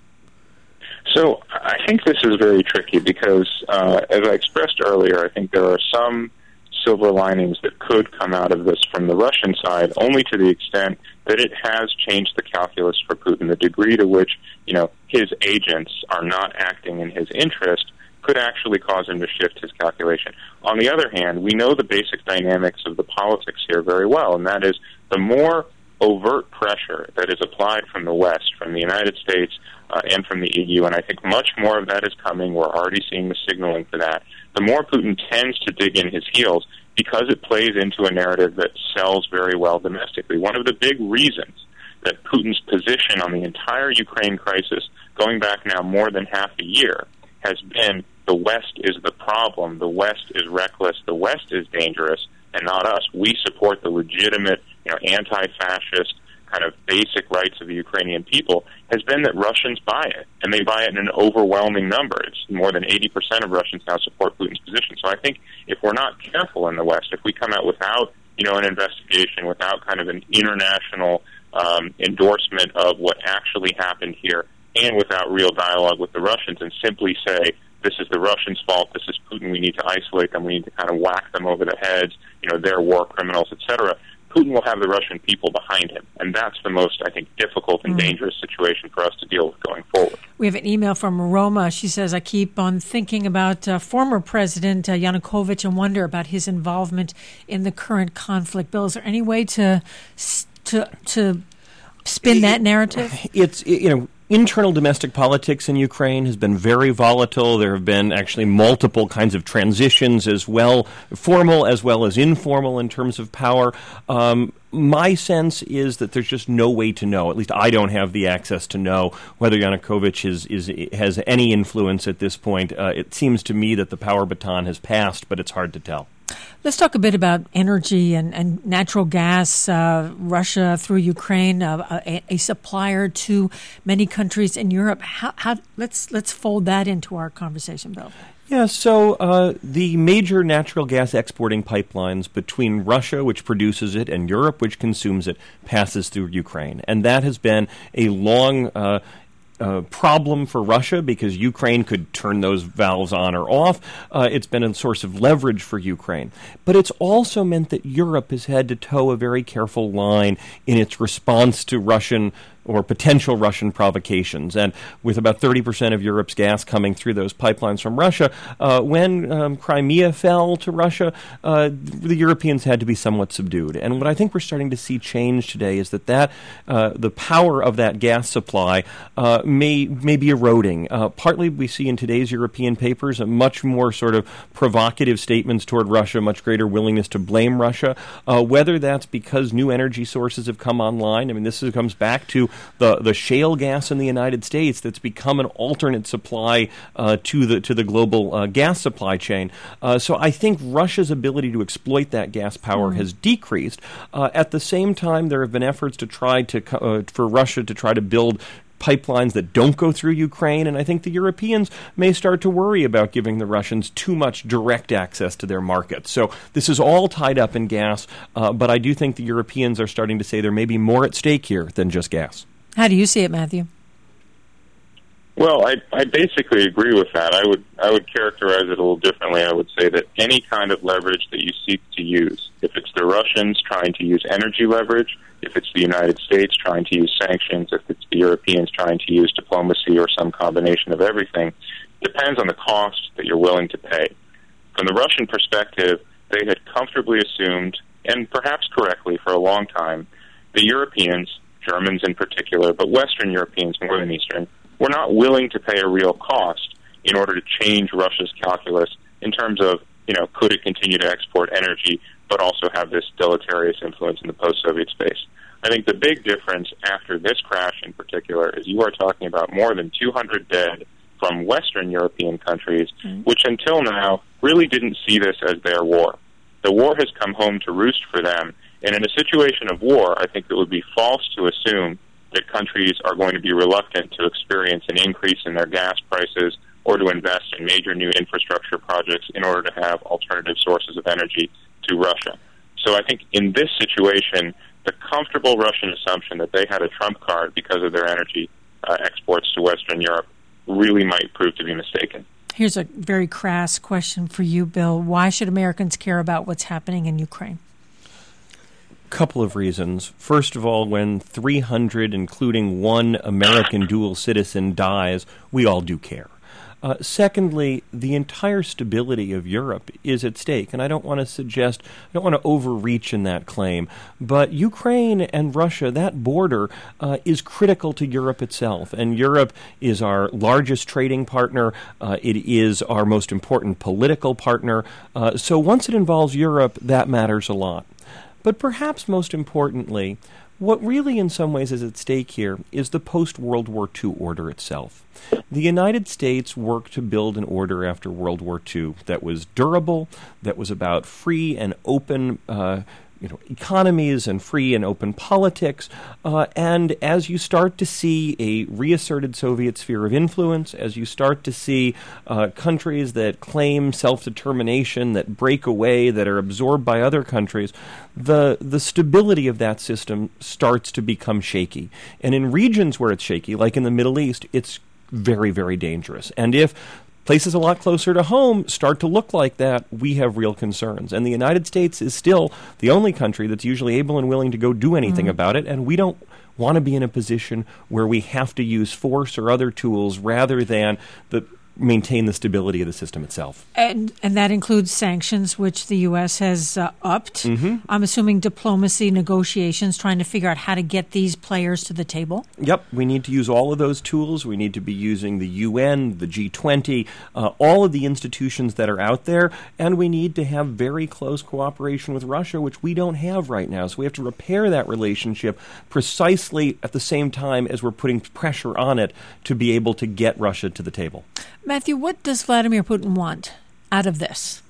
So I think this is very tricky because, uh, as I expressed earlier, I think there are some silver linings that could come out of this from the Russian side, only to the extent that it has changed the calculus for Putin. The degree to which, you know, his agents are not acting in his interest could actually cause him to shift his calculation. On the other hand, we know the basic dynamics of the politics here very well, and that is the more overt pressure that is applied from the West, from the United States uh, and from the E U, and I think much more of that is coming. We're already seeing the signaling for that. The more Putin tends to dig in his heels because it plays into a narrative that sells very well domestically. One of the big reasons that Putin's position on the entire Ukraine crisis, going back now more than half a year, has been the West is the problem, the West is reckless, the West is dangerous, and not us. We support the legitimate, you know, anti-fascist kind of basic rights of the Ukrainian people, has been that Russians buy it, and they buy it in an overwhelming number. It's more than eighty percent of Russians now support Putin's position. So I think if we're not careful in the West, if we come out without, you know, an investigation, without kind of an international um, endorsement of what actually happened here, and without real dialogue with the Russians, and simply say, this is the Russians' fault, this is Putin, we need to isolate them, we need to kind of whack them over the heads, you know, they're war criminals, et cetera, Putin will have the Russian people behind him. And that's the most, I think, difficult and mm. dangerous situation for us to deal with going forward. We have an email from Roma. She says, I keep on thinking about uh, former President uh, Yanukovych and wonder about his involvement in the current conflict. Bill, is there any way to to to spin that narrative? It's, you know, internal domestic politics in Ukraine has been very volatile. There have been actually multiple kinds of transitions as well, formal as well as informal in terms of power. Um, my sense is that there's just no way to know, at least I don't have the access to know, whether Yanukovych is, is, has any influence at this point. Uh, it seems to me that the power baton has passed, but it's hard to tell. Let's talk a bit about energy and, and natural gas. Uh, Russia, through Ukraine, uh, a, a supplier to many countries in Europe. How, how, let's let's fold that into our conversation, Bill. Yeah, so uh, the major natural gas exporting pipelines between Russia, which produces it, and Europe, which consumes it, passes through Ukraine. And that has been a long uh Uh, problem for Russia because Ukraine could turn those valves on or off. Uh, it's been a source of leverage for Ukraine. But it's also meant that Europe has had to toe a very careful line in its response to Russian or potential Russian provocations. And with about thirty percent of Europe's gas coming through those pipelines from Russia, uh, when um, Crimea fell to Russia, uh, the Europeans had to be somewhat subdued. And what I think we're starting to see change today is that, that uh, the power of that gas supply uh, may, may be eroding. Uh, partly we see in today's European papers a much more sort of provocative statements toward Russia, much greater willingness to blame Russia, uh, whether that's because new energy sources have come online. I mean, this is, comes back to the, the shale gas in the United States that's become an alternate supply uh, to the to the global uh, gas supply chain. Uh, so I think Russia's ability to exploit that gas power mm. has decreased. Uh, at the same time, there have been efforts to try to uh, for Russia to try to build pipelines that don't go through Ukraine, and I think the Europeans may start to worry about giving the Russians too much direct access to their markets. So this is all tied up in gas, uh, but I do think the Europeans are starting to say there may be more at stake here than just gas. How do you see it, Matthew? Well, I, I basically agree with that. I would I would characterize it a little differently. I would say that any kind of leverage that you seek to use, if it's the Russians trying to use energy leverage, if it's the United States trying to use sanctions, if it's the Europeans trying to use diplomacy or some combination of everything, depends on the cost that you're willing to pay. From the Russian perspective, they had comfortably assumed, and perhaps correctly for a long time, the Europeans, Germans in particular, but Western Europeans more than Eastern, were not willing to pay a real cost in order to change Russia's calculus in terms of, you know, could it continue to export energy, but also have this deleterious influence in the post-Soviet space. I think the big difference after this crash in particular is you are talking about more than two hundred dead from Western European countries, mm-hmm. which until now really didn't see this as their war. The war has come home to roost for them, and in a situation of war, I think it would be false to assume that countries are going to be reluctant to experience an increase in their gas prices or to invest in major new infrastructure projects in order to have alternative sources of energy to Russia. So I think in this situation, the comfortable Russian assumption that they had a trump card because of their energy uh, exports to Western Europe really might prove to be mistaken. Here's a very crass question for you, Bill. Why should Americans care about what's happening in Ukraine? Couple of reasons. First of all, when three hundred, including one American dual citizen, dies, we all do care. Uh, secondly, the entire stability of Europe is at stake, and I don't want to suggest, I don't want to overreach in that claim, but Ukraine and Russia, that border, uh, is critical to Europe itself, and Europe is our largest trading partner. Uh, it is our most important political partner. Uh, so once it involves Europe, that matters a lot. But perhaps most importantly, what really in some ways is at stake here is the post-World War Two order itself. The United States worked to build an order after World War Two that was durable, that was about free and open uh, you know, economies and free and open politics. Uh, and as you start to see a reasserted Soviet sphere of influence, as you start to see uh, countries that claim self-determination, that break away, that are absorbed by other countries, the the stability of that system starts to become shaky. And in regions where it's shaky, like in the Middle East, it's very, very dangerous. And if places a lot closer to home start to look like that, we have real concerns. And the United States is still the only country that's usually able and willing to go do anything mm-hmm. about it, and we don't want to be in a position where we have to use force or other tools rather than the maintain the stability of the system itself. And and that includes sanctions, which the U S has uh, upped. Mm-hmm. I'm assuming diplomacy, negotiations, trying to figure out how to get these players to the table. Yep, we need to use all of those tools. We need to be using the U N, the G twenty, uh, all of the institutions that are out there, and we need to have very close cooperation with Russia, which we don't have right now. So we have to repair that relationship precisely at the same time as we're putting pressure on it to be able to get Russia to the table. Matthew, what does Vladimir Putin want out of this?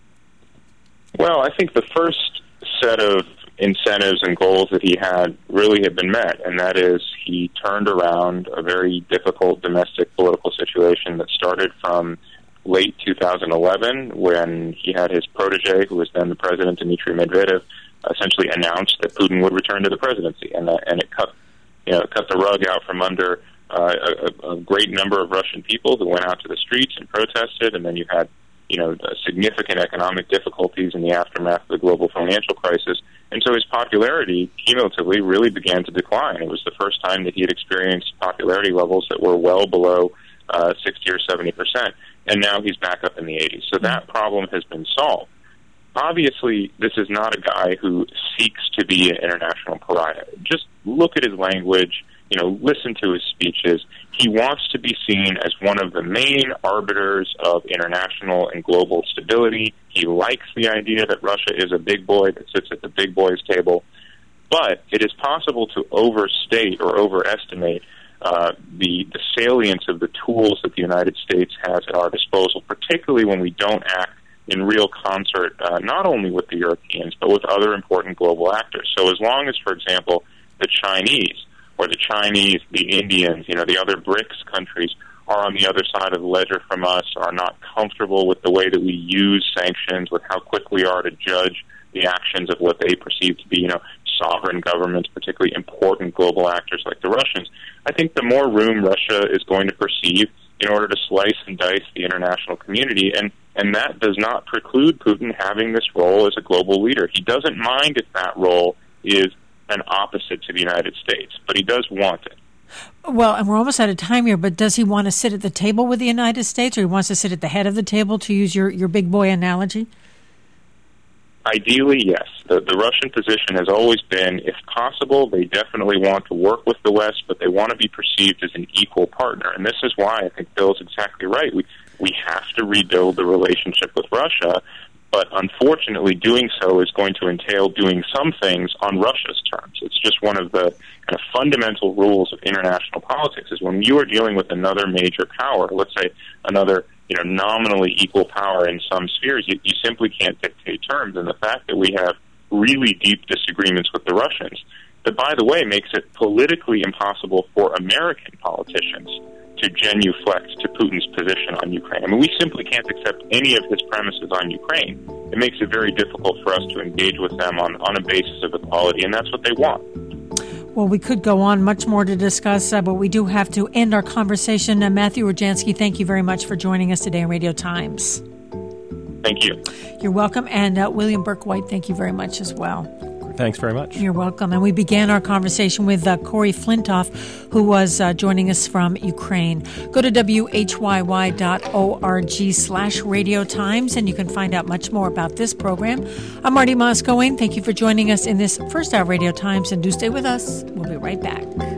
Well, I think the first set of incentives and goals that he had really have been met, and that is he turned around a very difficult domestic political situation that started from late two thousand eleven when he had his protege, who was then the president, Dmitry Medvedev, essentially announced that Putin would return to the presidency, and, uh, and it cut, you know, it cut the rug out from under Uh, a, a great number of Russian people who went out to the streets and protested, and then you had, you know, significant economic difficulties in the aftermath of the global financial crisis. And so his popularity cumulatively really began to decline. It was the first time that he had experienced popularity levels that were well below uh, sixty or seventy percent, and now he's back up in the eighties. So that problem has been solved. Obviously, this is not a guy who seeks to be an international pariah. Just look at his language. You know, listen to his speeches. He wants to be seen as one of the main arbiters of international and global stability. He likes the idea that Russia is a big boy that sits at the big boys table. But it is possible to overstate or overestimate uh, the, the salience of the tools that the United States has at our disposal, particularly when we don't act in real concert, uh, not only with the Europeans, but with other important global actors. So as long as, for example, the Chinese or the Chinese, the Indians, you know, the other BRICS countries are on the other side of the ledger from us, are not comfortable with the way that we use sanctions, with how quick we are to judge the actions of what they perceive to be, you know, sovereign governments, particularly important global actors like the Russians, I think the more room Russia is going to perceive in order to slice and dice the international community, and, and that does not preclude Putin having this role as a global leader. He doesn't mind if that role is an opposite to the United States, but he does want it. Well, and we're almost out of time here, but does he want to sit at the table with the United States, or he wants to sit at the head of the table, to use your, your big boy analogy? Ideally, yes. The, the Russian position has always been, if possible, they definitely want to work with the West, but they want to be perceived as an equal partner. And this is why I think Bill's exactly right. We, we have to rebuild the relationship with Russia, but unfortunately doing so is going to entail doing some things on Russia's terms. It's just one of the kind of fundamental rules of international politics, is when you are dealing with another major power, let's say another you know, nominally equal power in some spheres, you, you simply can't dictate terms. And the fact that we have really deep disagreements with the Russians, that, by the way, makes it politically impossible for American politicians to genuflect to Putin's position on Ukraine. I mean, we simply can't accept any of his premises on Ukraine. It makes it very difficult for us to engage with them on, on a basis of equality, and that's what they want. Well, we could go on, much more to discuss, uh, but we do have to end our conversation. Uh, Matthew Rodzansky, thank you very much for joining us today on Radio Times. Thank you. You're welcome. And uh, William Burke White, thank you very much as well. Thanks very much. You're welcome. And we began our conversation with uh, Corey Flintoff, who was uh, joining us from Ukraine. Go to W H Y Y dot org slash Radio Times, and you can find out much more about this program. I'm Marty Moss-Cohen. Thank you for joining us in this first hour of Radio Times, and do stay with us. We'll be right back.